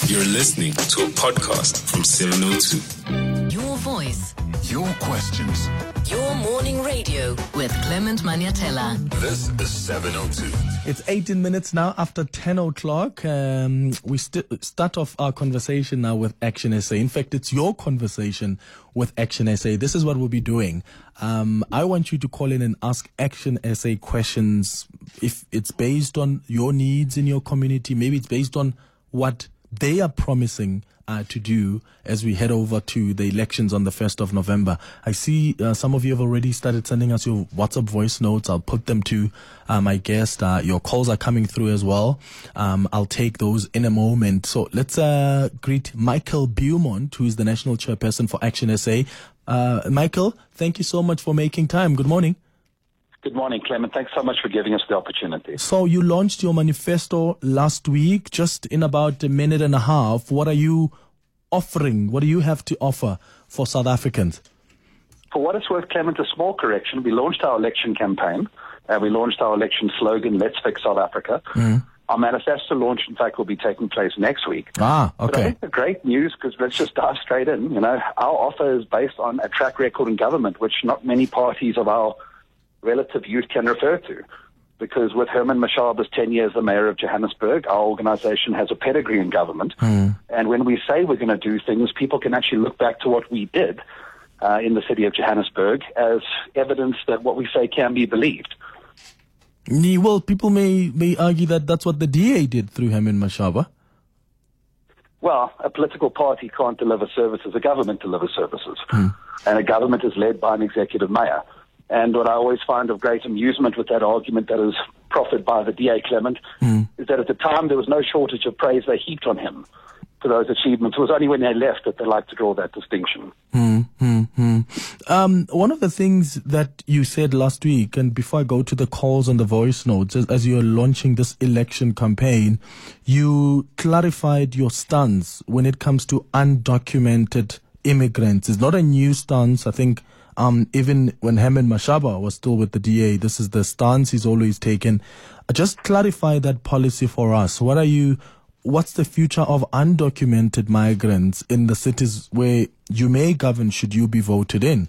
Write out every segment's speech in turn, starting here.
You're listening to a podcast from 702. Your voice. Your questions. Your morning radio with Clement Maniatella. This is 702. It's 18 minutes now after 10 o'clock. We start off our conversation now with Action SA. In fact, it's your conversation with Action SA. This is what we'll be doing. I want you to call in and ask Action SA questions. If it's based on your needs in your community, maybe it's based on what they are promising to do as we head over to the elections on the 1st of November. I see some of you have already started sending us your WhatsApp voice notes. I'll put them to my guest. Your calls are coming through as well. I'll take those in a moment. So let's greet Michael Beaumont, who is the National Chairperson for Action SA. Michael, thank you so much for making time. Good morning. Good morning, Clement. Thanks so much for giving us the opportunity. So you launched your manifesto last week, just in about a minute and a half. What are you offering? What do you have to offer for South Africans? For what it's worth, Clement, a small correction. We launched our election campaign. We launched our election slogan, Let's Fix South Africa. Our manifesto launch, in fact, will be taking place next week. Okay. But I think the great news, because let's just dive straight in, our offer is based on a track record in government, which not many parties of our relative youth can refer to. Because with Herman Mashaba's 10 years the mayor of Johannesburg, our organization has a pedigree in government. And when we say we're going to do things, people can actually look back to what we did in the city of Johannesburg as evidence that what we say can be believed. Well, people may argue that that's what the DA did through Herman Mashaba. Well, a political party can't deliver services. A government delivers services. And a government is led by an executive mayor. And what I always find of great amusement with that argument that is proffered by the DA, Clement, is that at the time there was no shortage of praise they heaped on him for those achievements. It was only when they left that they liked to draw that distinction. One of the things that you said last week, and before I go to the calls and the voice notes, as you're launching this election campaign, you clarified your stance when it comes to undocumented immigrants. It's not a new stance. I think even when Herman Mashaba was still with the DA, this is the stance he's always taken. Just clarify that policy for us. What's the future of undocumented migrants in the cities where you may govern should you be voted in?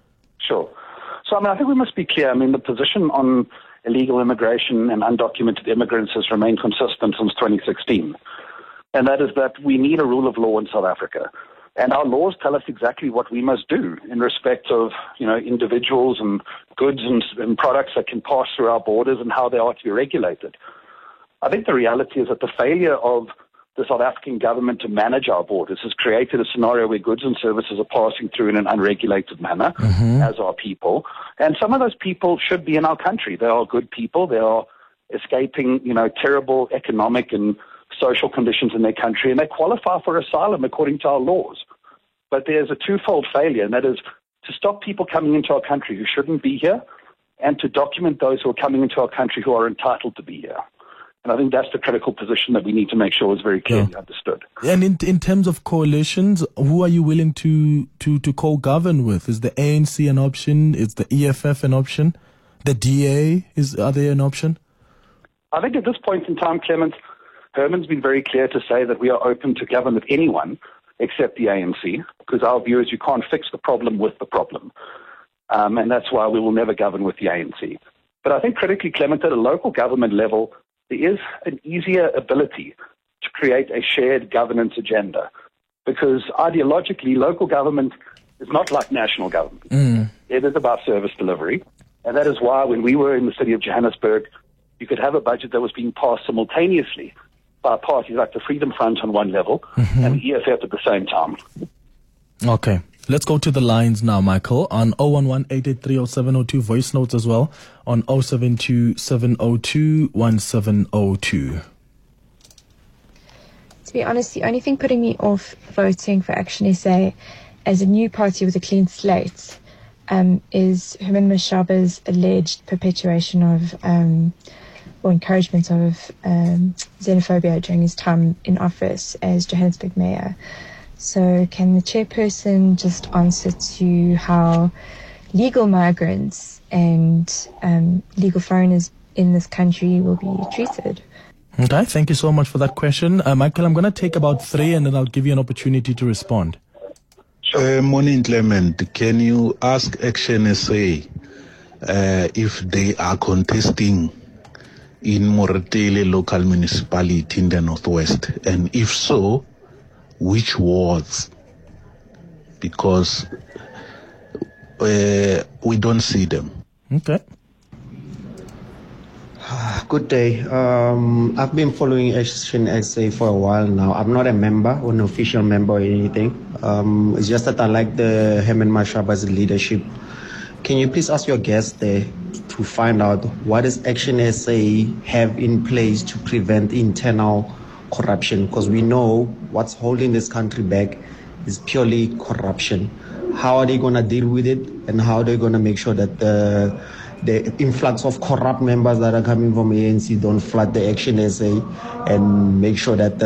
Sure. So, I think we must be clear. The position on illegal immigration and undocumented immigrants has remained consistent since 2016. And that is that we need a rule of law in South Africa. And our laws tell us exactly what we must do in respect of, individuals and goods and products that can pass through our borders and how they are to be regulated. I think the reality is that the failure of the South African government to manage our borders has created a scenario where goods and services are passing through in an unregulated manner, as are people. And some of those people should be in our country. They are good people. They are escaping, terrible economic and social conditions in their country, and they qualify for asylum according to our laws. But there's a twofold failure, and that is to stop people coming into our country who shouldn't be here, and to document those who are coming into our country who are entitled to be here. And I think that's the critical position that we need to make sure is very clearly understood. And in terms of coalitions, who are you willing to co-govern with? Is the ANC an option? Is the EFF an option? The DA, are they an option? I think at this point in time, Clement, Herman's been very clear to say that we are open to govern with anyone except the ANC, because our view is you can't fix the problem with the problem. And that's why we will never govern with the ANC. But I think critically, Clement, at a local government level, there is an easier ability to create a shared governance agenda, because ideologically, local government is not like national government. It is about service delivery. And that is why when we were in the city of Johannesburg, you could have a budget that was being passed simultaneously by parties like the Freedom Front on one level and the EFF at the same time. Okay. Let's go to the lines now, Michael, on 011-883-0702, voice notes as well, on 072-702-1702. To be honest, the only thing putting me off voting for Action SA as a new party with a clean slate is Herman Mashaba's alleged perpetuation of or encouragement of xenophobia during his time in office as Johannesburg mayor. So can the chairperson just answer to how legal migrants and legal foreigners in this country will be treated? Okay, thank you so much for that question. Michael, I'm going to take about 3 and then I'll give you an opportunity to respond. Morning, Clement. Can you ask Action SA if they are contesting in Moretele local municipality in the Northwest? And if so, which wards? Because we don't see them. Okay. Good day. I've been following Action SA for a while now. I'm not a member or an official member or anything. It's just that I like the Herman Mashaba's leadership. Can you please ask your guest there to find out what does Action SA have in place to prevent internal corruption? Because we know what's holding this country back is purely corruption. How are they going to deal with it, and how are they going to make sure that the influx of corrupt members that are coming from ANC don't flood the Action SA, and make sure that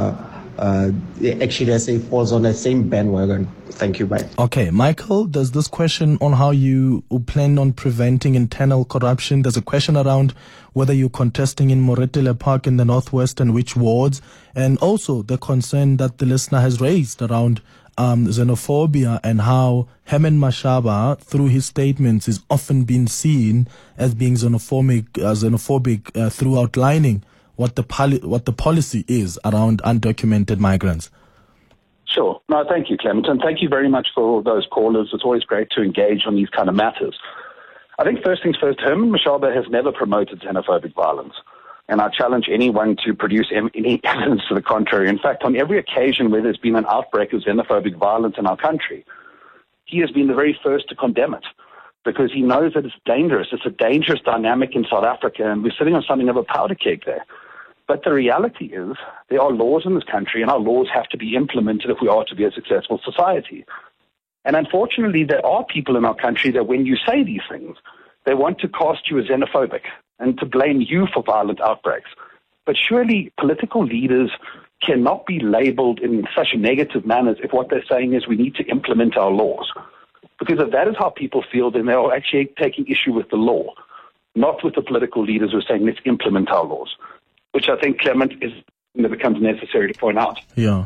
the Action SA falls on the same bandwagon? Thank you. Bye. Okay, Michael, does this question on how you plan on preventing internal corruption, there's a question around whether you're contesting in Moretele Park in the Northwest and which wards, and also the concern that the listener has raised around xenophobia and how Herman Mashaba, through his statements, is often been seen as being xenophobic through outlining what the policy is around undocumented migrants. Sure. No, thank you, Clement, and thank you very much for those callers. It's always great to engage on these kind of matters. I think first things first, Herman Mashaba has never promoted xenophobic violence, and I challenge anyone to produce any evidence to the contrary. In fact, on every occasion where there's been an outbreak of xenophobic violence in our country, he has been the very first to condemn it, because he knows that it's dangerous. It's a dangerous dynamic in South Africa, and we're sitting on something of a powder keg there. But the reality is there are laws in this country, and our laws have to be implemented if we are to be a successful society. And unfortunately, there are people in our country that when you say these things, they want to cast you as xenophobic and to blame you for violent outbreaks. But surely political leaders cannot be labeled in such negative manners if what they're saying is we need to implement our laws. Because if that is how people feel, then they are actually taking issue with the law, not with the political leaders who are saying let's implement our laws, which I think, Clement, becomes necessary to point out. Yeah.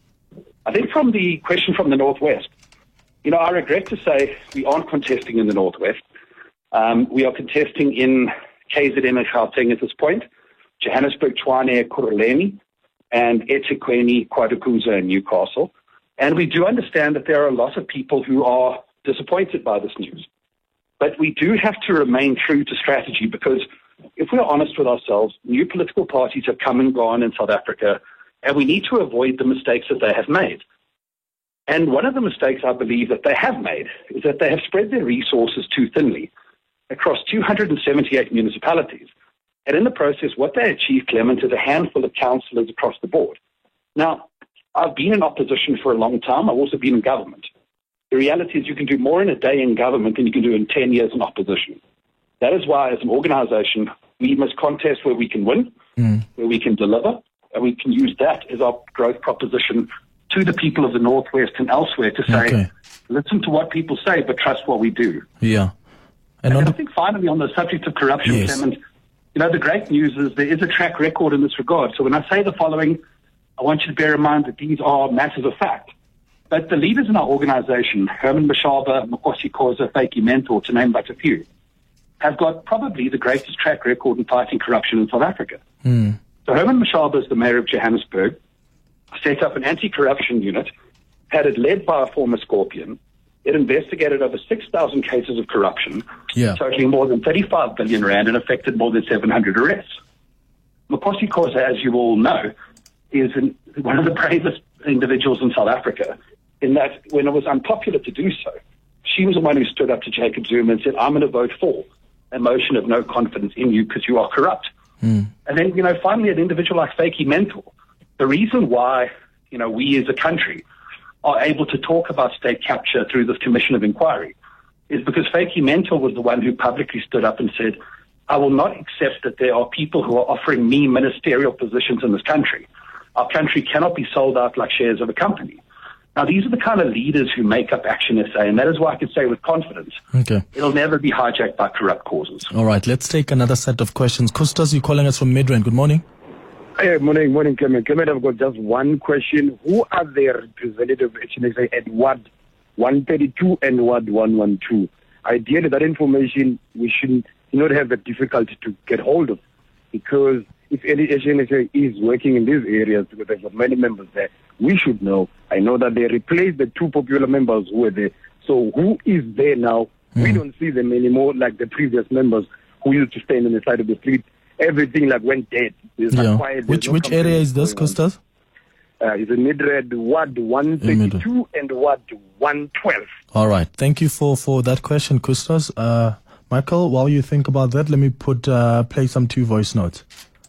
I think from the question from the Northwest, I regret to say we aren't contesting in the Northwest. We are contesting in KZN and Gauteng at this point, Johannesburg, Tshwane, Kuruleni, and eThekwini, KwaDukuza, and Newcastle. And we do understand that there are a lot of people who are disappointed by this news. But we do have to remain true to strategy, because if we're honest with ourselves, new political parties have come and gone in South Africa, and we need to avoid the mistakes that they have made. And one of the mistakes I believe that they have made is that they have spread their resources too thinly across 278 municipalities. And in the process, what they achieved, Clement, is a handful of councillors across the board. Now, I've been in opposition for a long time. I've also been in government. The reality is you can do more in a day in government than you can do in 10 years in opposition. That is why, as an organization, we must contest where we can win, where we can deliver, and we can use that as our growth proposition to the people of the Northwest and elsewhere to say, listen to what people say, but trust what we do. Yeah. And I think finally on the subject of corruption, yes. Clement, the great news is there is a track record in this regard. So when I say the following, I want you to bear in mind that these are matters of fact. But the leaders in our organization, Herman Mashaba, Mkosi Khoza, Faki Mentor, to name but a few, have got probably the greatest track record in fighting corruption in South Africa. So Herman Mashaba is the mayor of Johannesburg, set up an anti-corruption unit, had it led by a former Scorpion. It investigated over 6,000 cases of corruption, totaling more than 35 billion rand, and affected more than 700 arrests. Mkosi Khoza, as you all know, is one of the bravest individuals in South Africa, in that when it was unpopular to do so, she was the one who stood up to Jacob Zuma and said, I'm going to vote for a motion of no confidence in you because you are corrupt. And then, finally, an individual like Faki Mentor, the reason why, we as a country are able to talk about state capture through this commission of inquiry is because Faki Mentor was the one who publicly stood up and said, I will not accept that there are people who are offering me ministerial positions in this country. Our country cannot be sold out like shares of a company. Now, these are the kind of leaders who make up Action SA, and that is why I can say with confidence, it'll never be hijacked by corrupt causes. All right, let's take another set of questions. Kustas, you're calling us from Midrand. Good morning. Hey, morning, Clement. Clement, I've got just one question. Who are the representatives of HNSA at Ward 132 and Ward 112? Ideally, that information we should not have the difficulty to get hold of, because if any HNSA is working in these areas, because they've got many members there, we should know. I know that they replaced the two popular members who were there. So who is there now? We don't see them anymore like the previous members who used to stand on the side of the street. Everything like went dead. Quiet. Which area is this, Costas? It's in Midrand, Ward 132 and Ward 112. All right. Thank you for that question, Costas. Michael, while you think about that, let me play some 2 voice notes.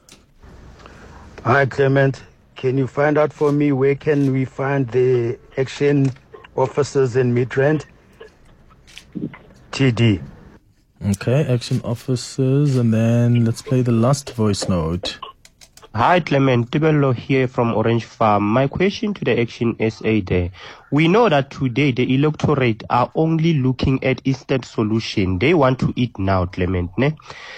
Hi, Clement. Can you find out for me where can we find the action officers in Midrand? TD. Okay, action officers, and then let's play the last voice note. Hi, Clement. Tibello here from Orange Farm. My question to the Action SA there. We know that today the electorate are only looking at instant solution. They want to eat now, Clement. Ne?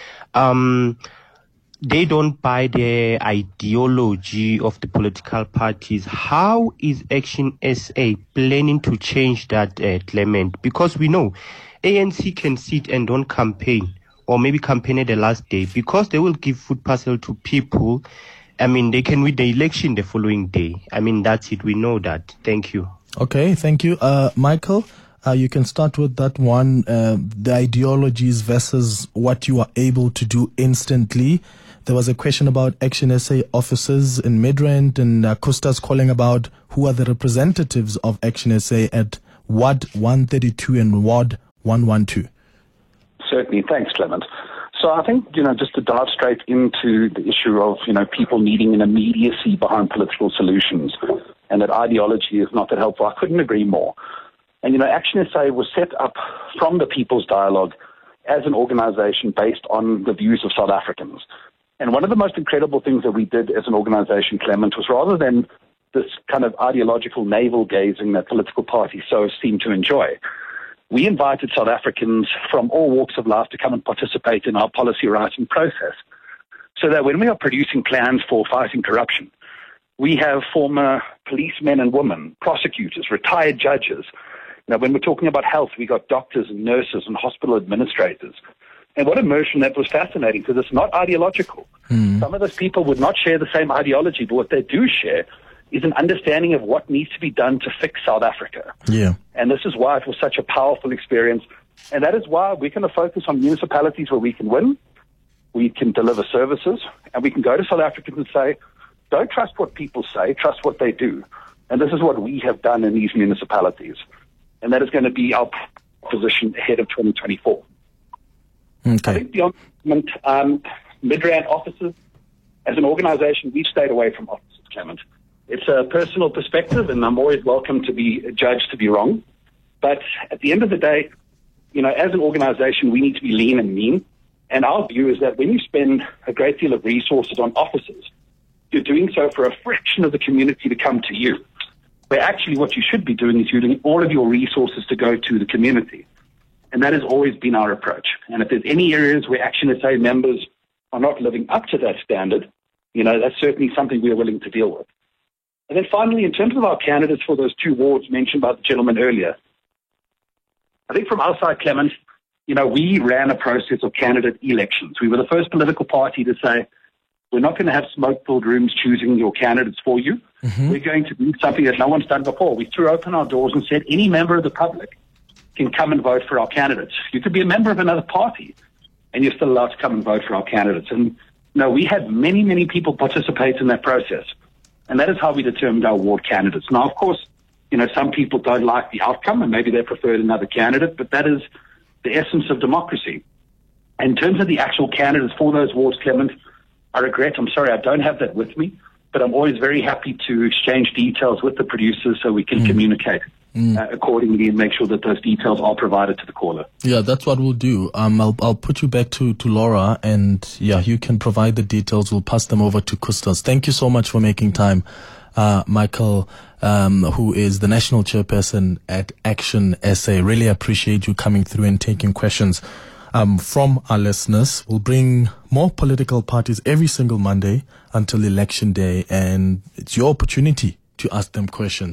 They don't buy the ideology of the political parties. How is Action SA planning to change that, Clement? Because we know ANC can sit and don't campaign, or maybe campaign at the last day, because they will give food parcel to people. I mean, they can win the election the following day. I mean, that's it. We know that. Thank you. Okay, thank you. Michael, you can start with that one, the ideologies versus what you are able to do instantly. There was a question about Action SA officers in Midrand, and Costas calling about who are the representatives of Action SA at Ward 132 and Ward 112. Certainly. Thanks, Clement. So I think, just to dive straight into the issue of, people needing an immediacy behind political solutions, and that ideology is not that helpful. I couldn't agree more. And, Action SA was set up from the People's Dialogue as an organization based on the views of South Africans. And one of the most incredible things that we did as an organization, Clement, was rather than this kind of ideological navel-gazing that political parties so seem to enjoy, we invited South Africans from all walks of life to come and participate in our policy writing process, so that when we are producing plans for fighting corruption, we have former policemen and women, prosecutors, retired judges. When we're talking about health, we got doctors and nurses and hospital administrators. And what immersion that was fascinating, because it's not ideological. Some of those people would not share the same ideology, but what they do share is an understanding of what needs to be done to fix South Africa. Yeah. And this is why it was such a powerful experience. And that is why we're going to focus on municipalities where we can win, we can deliver services, and we can go to South Africans and say, don't trust what people say, trust what they do. And this is what we have done in these municipalities. And that is going to be our position ahead of 2024. Okay. I think beyond Midrand officers, as an organization, we've stayed away from officers, Clement. It's a personal perspective, and I'm always welcome to be judged to be wrong. But at the end of the day, as an organization, we need to be lean and mean. And our view is that when you spend a great deal of resources on officers, you're doing so for a fraction of the community to come to you. Where actually what you should be doing is using all of your resources to go to the community. And that has always been our approach. And if there's any areas where Action SA members are not living up to that standard, that's certainly something we are willing to deal with. And then finally, in terms of our candidates for those 2 wards mentioned by the gentleman earlier, I think from our side, Clement, we ran a process of candidate elections. We were the first political party to say, we're not going to have smoke-filled rooms choosing your candidates for you. We're going to do something that no one's done before. We threw open our doors and said any member of the public can come and vote for our candidates. You could be a member of another party, and you're still allowed to come and vote for our candidates. And we had many, many people participate in that process. And that is how we determined our ward candidates. Now, of course, some people don't like the outcome, and maybe they preferred another candidate, but that is the essence of democracy. And in terms of the actual candidates for those wards, Clement, I regret, I'm sorry, I don't have that with me, but I'm always very happy to exchange details with the producers so we can communicate accordingly and make sure that those details are provided to the caller. Yeah, that's what we'll do. I'll put you back to Laura, and you can provide the details. We'll pass them over to Costas. Thank you so much for making time, Michael, who is the national chairperson at Action SA. Really appreciate you coming through and taking questions. from our listeners. We'll bring more political parties every single Monday until election day, and it's your opportunity to ask them questions.